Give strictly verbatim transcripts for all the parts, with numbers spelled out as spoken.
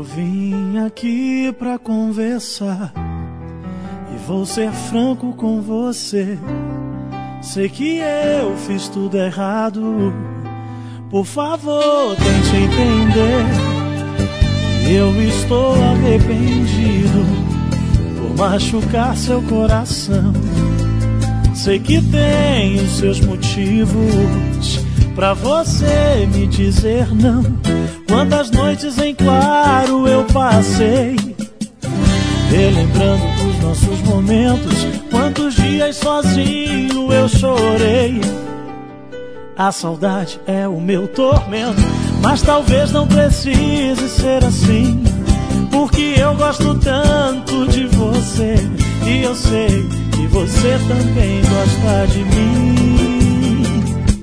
vim aqui pra conversar e vou ser franco com você. Sei que eu fiz tudo errado. Por favor, tente entender que eu estou arrependido por machucar seu coração. Sei que tem os seus motivos pra você me dizer não. Quantas noites em claro eu passei relembrando os nossos momentos. Quantos dias sozinho eu chorei. A saudade é o meu tormento, mas talvez não precise ser assim, porque eu gosto tanto de você e eu sei que você também gosta de mim.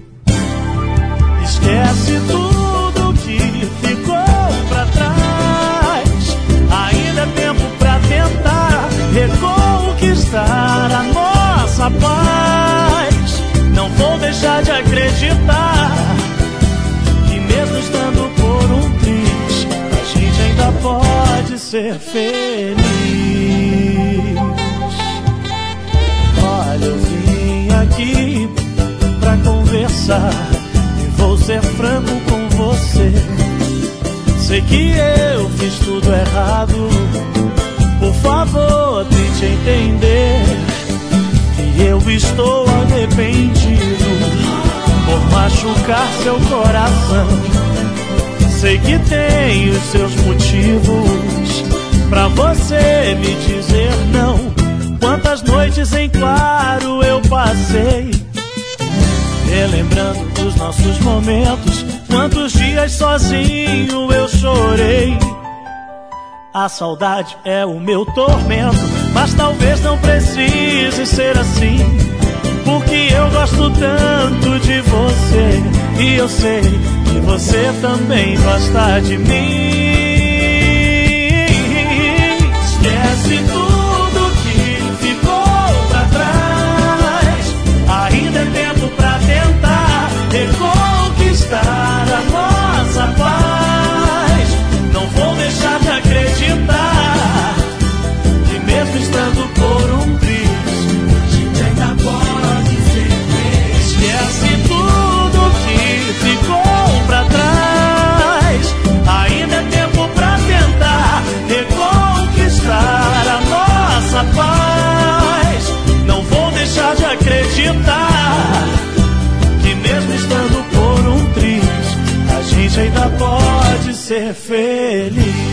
Esquece tudo que ficou pra trás. Ainda é tempo pra tentar reconquistar a nossa paz. Não vou deixar de acreditar que mesmo estando por um triz, a gente ainda pode ser feliz. Olha, eu vim aqui pra conversar e vou ser franco com você. Sei que eu fiz tudo errado. Por favor, tente entender que eu estou arrependido por machucar seu coração. Sei que tem os seus motivos pra você me dizer não. Quantas noites em claro eu passei relembrando os nossos momentos. Quantos dias sozinho eu chorei. A saudade é o meu tormento, mas talvez não precise ser assim, porque eu gosto tanto de você e eu sei que você também gosta de mim. Esquece tudo que ficou pra trás. Ainda é tempo pra tentar reconquistar a nossa paz. Não vou deixar de acreditar que mesmo estando por um triz, a gente ainda pode ser feliz. Esquece tudo que ficou pra trás. Ainda é tempo pra tentar reconquistar a nossa paz. Não vou deixar de acreditar que mesmo estando por um triz, a gente ainda pode ser feliz.